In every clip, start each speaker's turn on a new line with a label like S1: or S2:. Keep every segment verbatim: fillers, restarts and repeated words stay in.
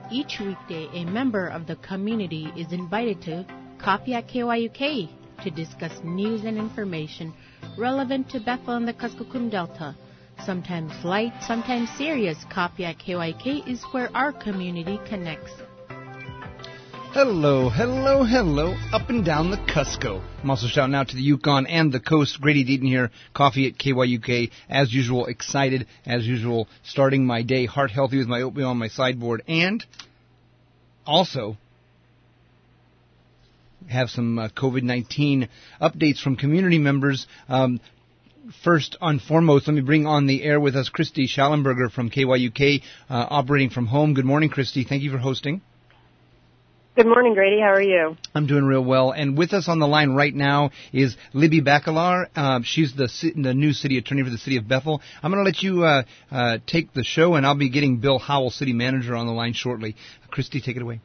S1: Each weekday, a member of the community is invited to Coffee at K Y U K to discuss news and information relevant to Bethel and the Kuskokwim Delta. Sometimes light, sometimes serious. Coffee at K Y U K is where our community connects.
S2: Hello, hello, hello, up and down the Cusco. I'm also shouting out to the Yukon and the coast. Grady Deaton here, Coffee at K Y U K. As usual, excited, as usual, starting my day heart healthy with my oatmeal on my sideboard. And also have some uh, COVID nineteen updates from community members. Um, First and foremost, let me bring on the air with us Christy Schallenberger from K Y U K, uh, operating from home. Good morning, Christy. Thank you for hosting.
S3: Good morning, Grady. How are you?
S2: I'm doing real well. And with us on the line right now is Libby Bacalar. Uh, she's the the new city attorney for the city of Bethel. I'm going to let you uh, uh, take the show, and I'll be getting Bill Howell, city manager, on the line shortly. Christy, take it away.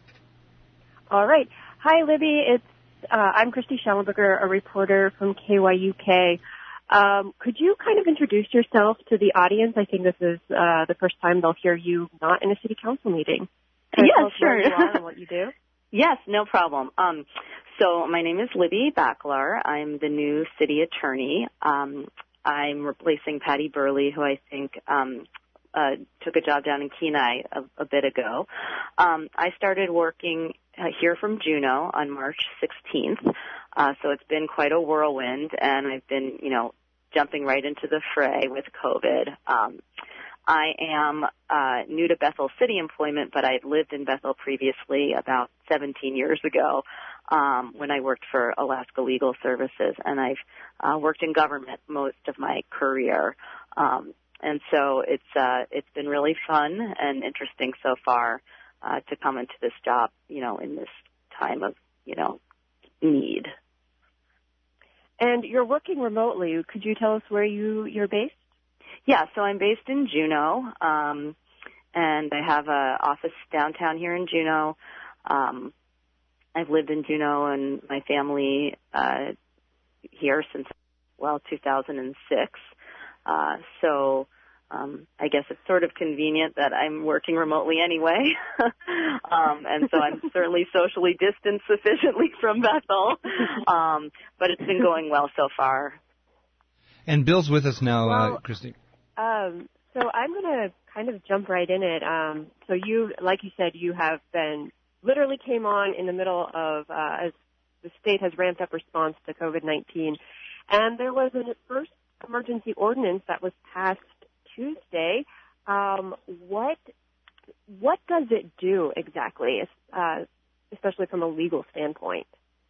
S3: All right. Hi, Libby. It's uh, I'm Christy Schallenberger, a reporter from K Y U K. Um, could you kind of introduce yourself to the audience? I think this is uh, the first time they'll hear you not in a city council meeting. Can
S4: yes, sure.
S3: Where you are and what you do?
S4: Yes, no problem. Um, so my name is Libby Bacalar. I'm the new city attorney. Um, I'm replacing Patty Burley, who I think um, uh, took a job down in Kenai a, a bit ago. Um, I started working uh, here from Juneau on March sixteenth, uh, so it's been quite a whirlwind, and I've been, you know, jumping right into the fray with COVID. Um, I am uh, new to Bethel city employment, but I lived in Bethel previously about seventeen years ago um, when I worked for Alaska Legal Services, and I've uh, worked in government most of my career. Um, and so it's uh, it's been really fun and interesting so far uh, to come into this job, you know, in this time of, you know, need.
S3: And you're working remotely. Could you tell us where you, you're based?
S4: Yeah, so I'm based in Juneau, um, and I have an office downtown here in Juneau. Um, I've lived in Juneau and my family uh, here since, well, two thousand six. Uh, so um, I guess it's sort of convenient that I'm working remotely anyway. um, and so I'm certainly socially distanced sufficiently from Bethel. Um, but it's been going well so far.
S2: And Bill's with us now,
S3: well,
S2: uh, Christy.
S3: Um, so I'm going to kind of jump right in it. Um, so you, like you said, you have been, literally came on in the middle of, uh, as the state has ramped up response to COVID nineteen. And there was a first emergency ordinance that was passed Tuesday. Um, what, what does it do exactly, uh, especially from a legal standpoint?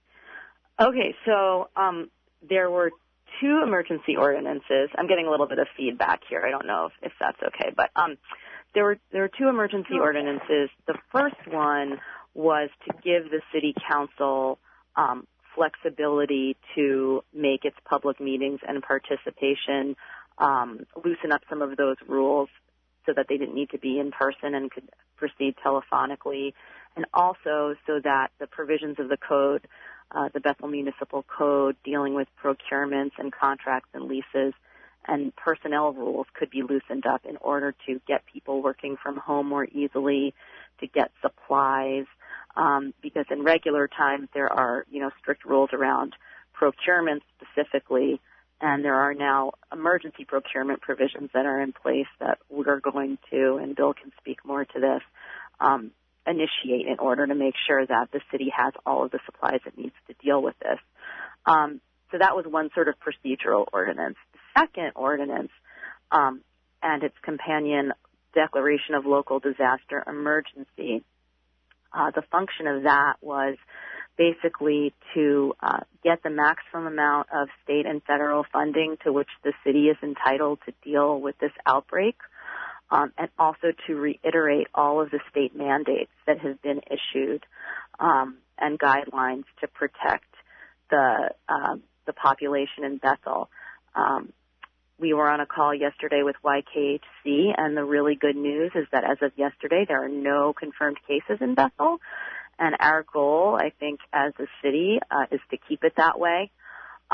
S4: Okay, so, um, there were two emergency ordinances. I'm getting a little bit of feedback here. I don't know if, if that's okay, but um, there were there were two emergency ordinances. The first one was to give the city council um, flexibility to make its public meetings and participation, um, loosen up some of those rules so that they didn't need to be in person and could proceed telephonically, and also so that the provisions of the code, Uh, the Bethel Municipal Code dealing with procurements and contracts and leases and personnel rules could be loosened up in order to get people working from home more easily, to get supplies, um, because in regular times there are, you know, strict rules around procurement specifically, and there are now emergency procurement provisions that are in place that we're going to, and Bill can speak more to this, um, initiate in order to make sure that the city has all of the supplies it needs to deal with this. Um, so that was one sort of procedural ordinance. The second ordinance um, and its companion declaration of local disaster emergency, uh, the function of that was basically to uh, get the maximum amount of state and federal funding to which the city is entitled to deal with this outbreak. Um, and also to reiterate all of the state mandates that have been issued um, and guidelines to protect the uh, the population in Bethel. Um, we were on a call yesterday with Y K H C, and the really good news is that as of yesterday, there are no confirmed cases in Bethel. And our goal, I think, as a city, uh, is to keep it that way. Um,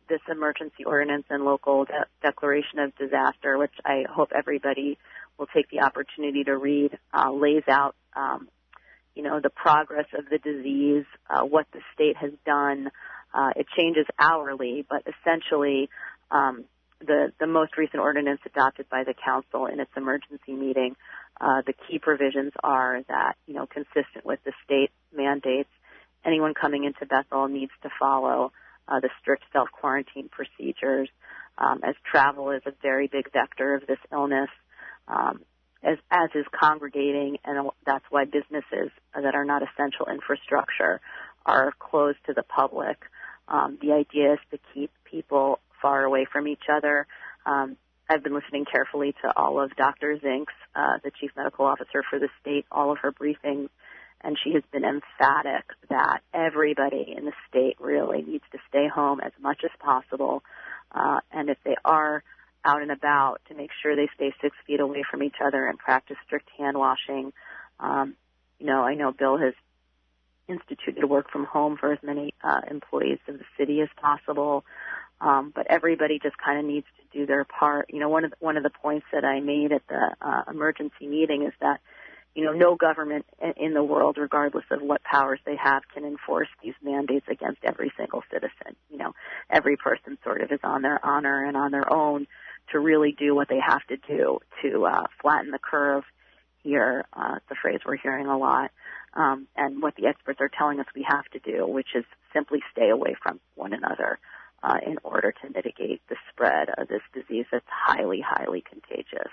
S4: this emergency ordinance and local de- declaration of disaster, which I hope everybody will take the opportunity to read, uh, lays out, um, you know, the progress of the disease, uh, what the state has done. Uh, it changes hourly, but essentially, um, the, the most recent ordinance adopted by the council in its emergency meeting, uh, the key provisions are that, you know, consistent with the state mandates, anyone coming into Bethel needs to follow uh, the strict self-quarantine procedures, um, as travel is a very big vector of this illness, um, as, as is congregating, and that's why businesses that are not essential infrastructure are closed to the public. Um, the idea is to keep people far away from each other. Um, I've been listening carefully to all of Doctor Zink's, uh, the chief medical officer for the state, all of her briefings, and she has been emphatic that everybody in the state really needs to stay home as much as possible, uh, and if they are out and about, to make sure they stay six feet away from each other and practice strict hand washing. Um, you know, I know Bill has instituted work from home for as many uh, employees of the city as possible, um, but everybody just kind of needs to do their part. You know, one of the, one of the points that I made at the uh, emergency meeting is that, you know, no government in the world, regardless of what powers they have, can enforce these mandates against every single citizen. You know, every person sort of is on their honor and on their own to really do what they have to do to uh, flatten the curve here. Uh, it's a phrase we're hearing a lot. Um, and what the experts are telling us we have to do, which is simply stay away from one another uh, in order to mitigate the spread of this disease that's highly, highly contagious.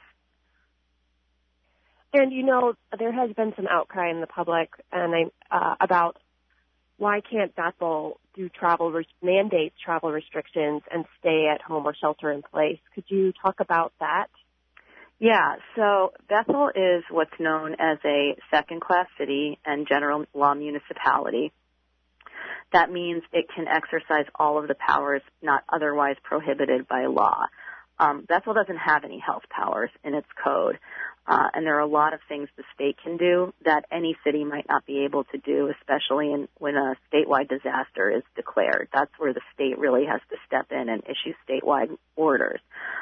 S3: And, you know, there has been some outcry in the public and I, uh, about why can't Bethel do travel, res- mandate travel restrictions and stay at home or shelter in place. Could you talk about that?
S4: Yeah, so Bethel is what's known as a second-class city and general law municipality. That means it can exercise all of the powers not otherwise prohibited by law. Um, Bethel doesn't have any health powers in its code, uh, and there are a lot of things the state can do that any city might not be able to do, especially in, when a statewide disaster is declared. That's where the state really has to step in and issue statewide orders.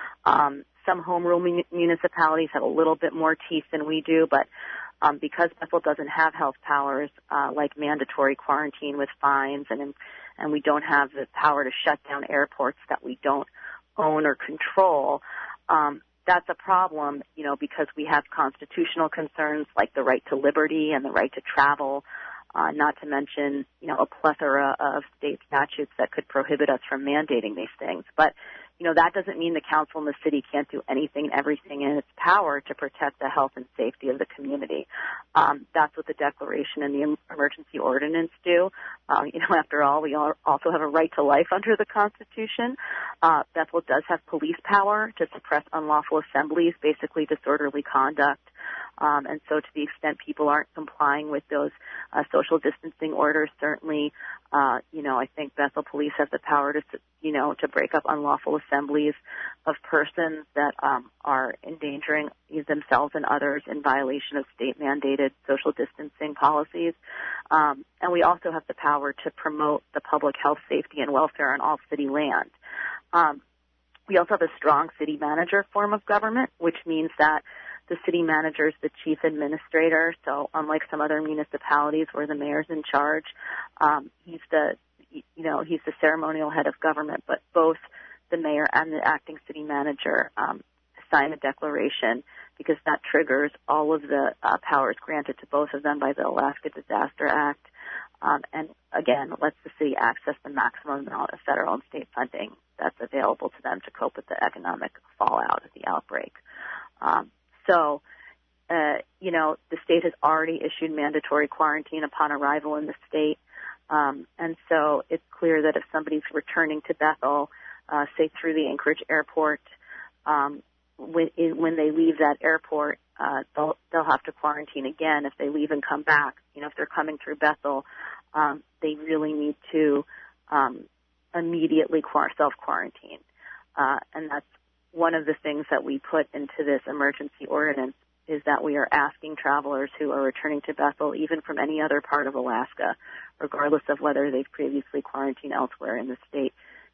S4: Um, some home rule mun- municipalities have a little bit more teeth than we do, but um, because Bethel doesn't have health powers uh, like mandatory quarantine with fines, and and we don't have the power to shut down airports that we don't own or control, um, that's a problem, you know, because we have constitutional concerns like the right to liberty and the right to travel, uh, not to mention, you know, a plethora of state statutes that could prohibit us from mandating these things. But, you know, that doesn't mean the council and the city can't do anything and everything in its power to protect the health and safety of the community. Um, that's what the declaration and the emergency ordinance do. Uh, you know, after all, we all also have a right to life under the Constitution. Uh, Bethel does have police power to suppress unlawful assemblies, basically disorderly conduct. Um, and so to the extent people aren't complying with those uh, social distancing orders, certainly, uh, you know, I think Bethel police have the power to, you know, to break up unlawful assemblies of persons that um, are endangering themselves and others in violation of state-mandated social distancing policies. Um, and we also have the power to promote the public health, safety, and welfare on all city land. Um, we also have a strong city manager form of government, which means that the city manager is the chief administrator. So unlike some other municipalities where the mayor's in charge, um, he's the, you know, he's the ceremonial head of government, but both the mayor and the acting city manager um, sign a declaration because that triggers all of the uh, powers granted to both of them by the Alaska Disaster Act. Um, and again, lets the city access the maximum amount of federal and state funding that's available to them to cope with the economic fallout of the outbreak. Um, So, uh, you know, the state has already issued mandatory quarantine upon arrival in the state. Um, and so it's clear that if somebody's returning to Bethel, uh, say through the Anchorage airport, um, when, when they leave that airport, uh, they'll, they'll have to quarantine again if they leave and come back. You know, if they're coming through Bethel, um, they really need to um, immediately self-quarantine. Uh, and that's one of the things that we put into this emergency ordinance is that we are asking travelers who are returning to Bethel, even from any other part of Alaska, regardless of whether they've previously quarantined elsewhere in the state,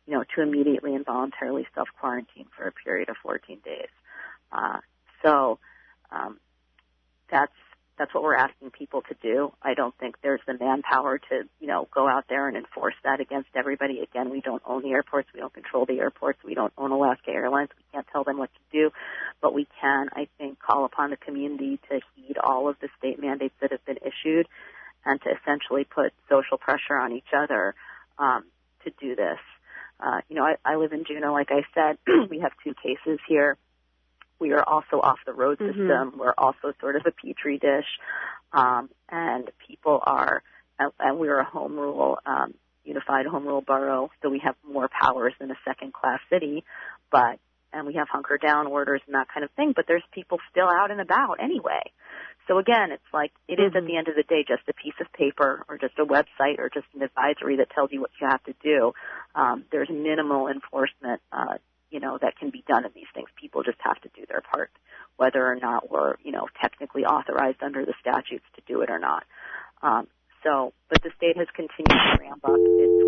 S4: you know, to immediately and voluntarily self-quarantine for a period of fourteen days. Uh, so um, that's that's what we're asking people to do. I don't think there's the manpower to, you know, go out there and enforce that against everybody. Again, we don't own the airports. We don't control the airports. We don't own Alaska Airlines. We can't tell them what to do. But we can, I think, call upon the community to heed all of the state mandates that have been issued and to essentially put social pressure on each other um, to do this. Uh, you know, I, I live in Juneau, like I said. We have two cases here. We are also off the road system. Mm-hmm. We're also sort of a petri dish. Um, and people are, and we're a home rule, um, unified home rule borough, so we have more powers than a second-class city. But, and we have hunker down orders and that kind of thing, but there's people still out and about anyway. So again, it's like, it mm-hmm. is at the end of the day just a piece of paper or just a website or just an advisory that tells you what you have to do. Um, there's minimal enforcement, uh, you know, that can be done in these things. People just have to do their part, whether or not we're, you know, technically authorized under the statutes to do it or not. Um, so, but the state has continued to ramp up its...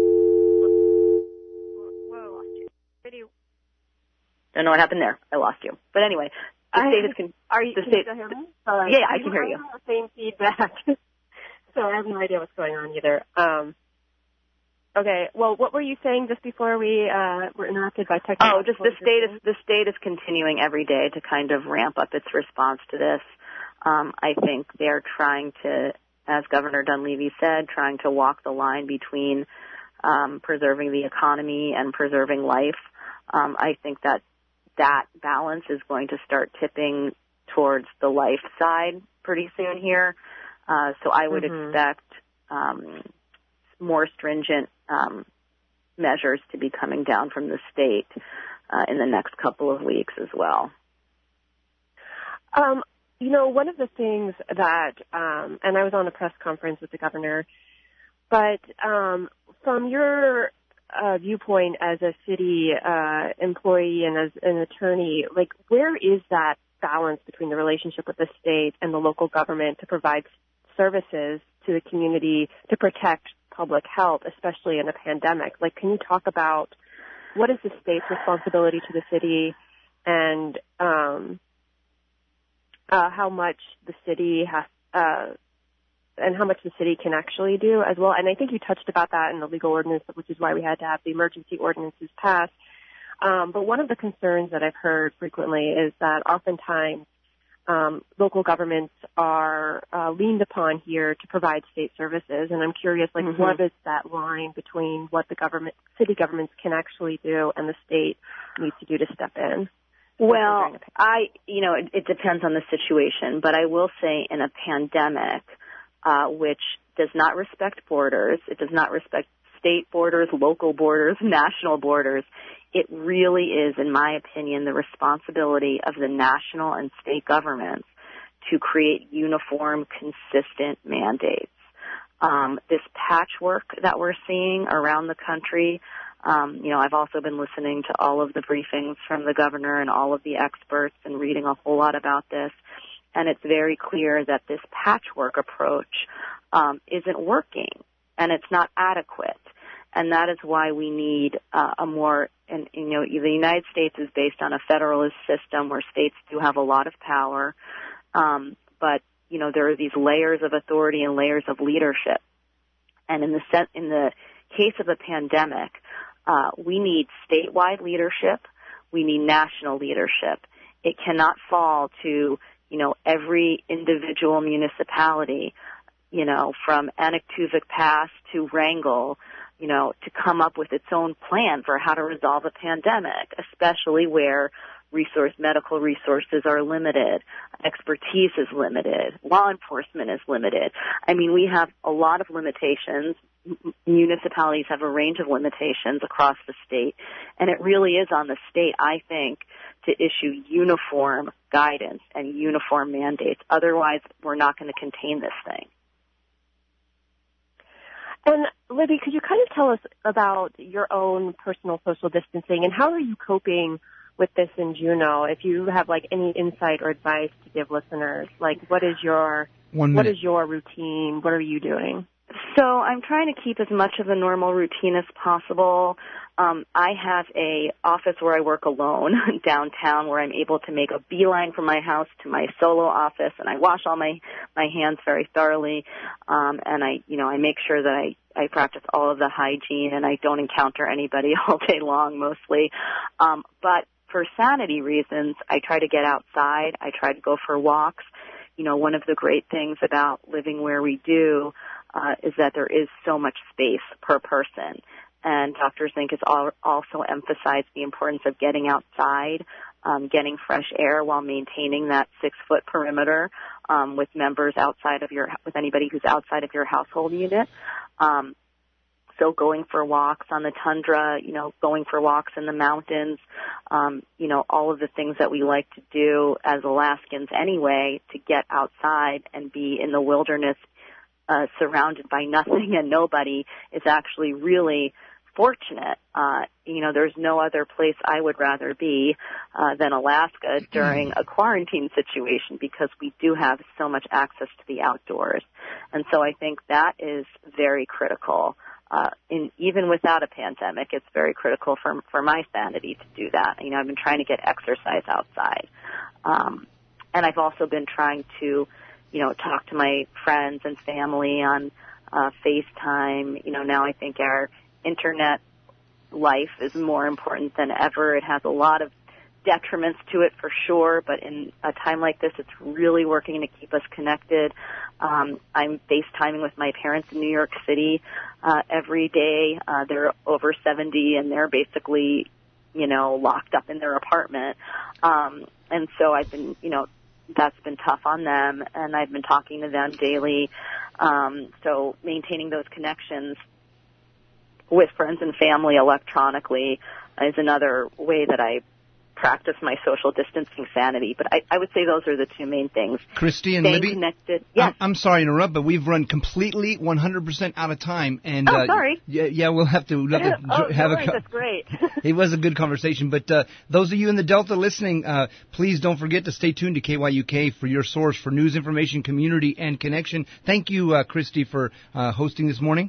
S4: Whoa, video. Don't know what happened there. I lost you. But anyway, the
S3: I,
S4: state has... Con-
S3: are you,
S4: the
S3: can
S4: state,
S3: you still hear me? Uh,
S4: yeah, I can hear you.
S3: The same feedback. So I have no idea what's going on either. Um, Okay. Well, what were you saying just before we uh, were interrupted by technology?
S4: Oh, just the state is the state is continuing every day to kind of ramp up its response to this. Um, I think they're trying to, as Governor Dunleavy said, trying to walk the line between um, preserving the economy and preserving life. Um, I think that that balance is going to start tipping towards the life side pretty soon here. Uh, so I would mm-hmm. expect um, more stringent um, measures to be coming down from the state uh, in the next couple of weeks as well.
S3: Um, you know, one of the things that, um, and I was on a press conference with the governor, but um, from your uh, viewpoint as a city uh, employee and as an attorney, like, where is that balance between the relationship with the state and the local government to provide services to the community to protect public health, especially in a pandemic? Like, can you talk about what is the state's responsibility to the city and um, uh, how much the city has, uh, and how much the city can actually do as well? And I think you touched about that in the legal ordinance, which is why we had to have the emergency ordinances passed. Um, but one of the concerns that I've heard frequently is that oftentimes Um, local governments are uh, leaned upon here to provide state services, and I'm curious, like, mm-hmm. what is that line between what the government, city governments can actually do and the state needs to do to step in?
S4: Well, I, you know, it, it depends on the situation, but I will say in a pandemic, uh, which does not respect borders, it does not respect state borders, local borders, national borders, it really is, in my opinion, the responsibility of the national and state governments to create uniform, consistent mandates. Um, this patchwork that we're seeing around the country, um, you know, I've also been listening to all of the briefings from the governor and all of the experts and reading a whole lot about this, and it's very clear that this patchwork approach um, isn't working, and it's not adequate. And that is why we need uh, a more, and you know, the United States is based on a federalist system where states do have a lot of power, um, but you know, there are these layers of authority and layers of leadership. And in the set, in the case of a pandemic, uh, we need statewide leadership, we need national leadership. It cannot fall to, you know, every individual municipality, you know, from Anaktuvuk Pass to Wrangell, you know, to come up with its own plan for how to resolve a pandemic, especially where resource, medical resources are limited, expertise is limited, law enforcement is limited. I mean, we have a lot of limitations. Municipalities have a range of limitations across the state, and it really is on the state, I think, to issue uniform guidance and uniform mandates. Otherwise, we're not going to contain this thing.
S3: And Libby, could you kind of tell us about your own personal social distancing and how are you coping with this in Juneau? If you have like any insight or advice to give listeners, like what is your
S2: One
S3: what is your routine? What are you doing?
S4: So I'm trying to keep as much of a normal routine as possible. Um, I have a office where I work alone downtown, where I'm able to make a beeline from my house to my solo office, and I wash all my my hands very thoroughly. Um, and I, you know, I make sure that I I practice all of the hygiene, and I don't encounter anybody all day long, mostly. Um, but for sanity reasons, I try to get outside. I try to go for walks. You know, one of the great things about living where we do uh, is that there is so much space per person. And Doctor Zink has also emphasized the importance of getting outside, um, getting fresh air while maintaining that six-foot perimeter um, with members outside of your, with anybody who's outside of your household unit. Um, So going for walks on the tundra, you know, going for walks in the mountains, um, you know, all of the things that we like to do as Alaskans anyway, to get outside and be in the wilderness uh, surrounded by nothing and nobody is actually really fortunate. Uh, you know, there's no other place I would rather be uh, than Alaska during a quarantine situation, because we do have so much access to the outdoors. And so I think that is very critical. Uh, in, even without a pandemic, it's very critical for for my sanity to do that. You know, I've been trying to get exercise outside. Um, and I've also been trying to, you know, talk to my friends and family on uh, FaceTime. You know, now I think our internet life is more important than ever. It has a lot of detriments to it for sure, but in a time like this, it's really working to keep us connected. Um, I'm FaceTiming with my parents in New York City uh, every day. Uh, they're over seventy, and they're basically, you know, locked up in their apartment. Um, and so I've been, you know, that's been tough on them, and I've been talking to them daily. Um, so maintaining those connections with friends and family electronically is another way that I practice my social distancing sanity. But I, I would say those are the two main things.
S2: Christy and
S4: Staying
S2: Libby?
S4: Connected. Yes.
S2: I'm, I'm sorry to interrupt, but we've run completely one hundred percent out of time. And,
S4: oh,
S2: uh,
S4: sorry.
S2: Yeah, yeah, we'll have to, we'll have to
S3: oh,
S2: have
S3: no
S2: a
S3: worries, that's great.
S2: It was a good conversation. But uh, those of you in the Delta listening, uh, please don't forget to stay tuned to K Y U K for your source for news, information, community, and connection. Thank you, uh, Christy, for uh, hosting this morning.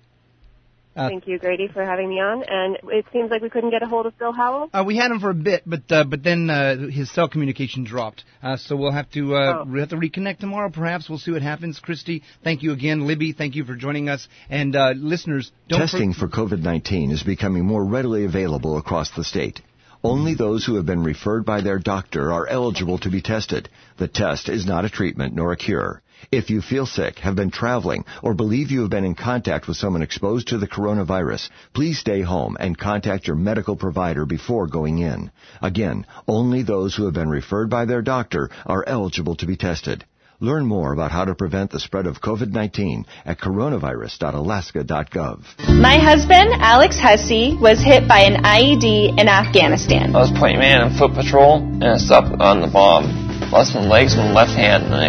S3: Uh, Thank you, Grady, for having me on. And it seems like we couldn't get a hold of Bill Howell.
S2: Uh, we had him for a bit, but uh, but then uh, his cell communication dropped. Uh, so we'll have to uh, oh. we'll have to reconnect tomorrow. Perhaps we'll see what happens. Christy, thank you again. Libby, thank you for joining us. And uh, listeners, don't
S5: testing
S2: for-,
S5: for COVID nineteen is becoming more readily available across the state. Only those who have been referred by their doctor are eligible to be tested. The test is not a treatment nor a cure. If you feel sick, have been traveling, or believe you have been in contact with someone exposed to the coronavirus, please stay home and contact your medical provider before going in. Again, only those who have been referred by their doctor are eligible to be tested. Learn more about how to prevent the spread of COVID nineteen at coronavirus dot alaska dot gov.
S6: My husband, Alex Hussey, was hit by an I E D in Afghanistan.
S7: I was point man in foot patrol, and I stepped on the bomb. Lost my legs and my left hand, and I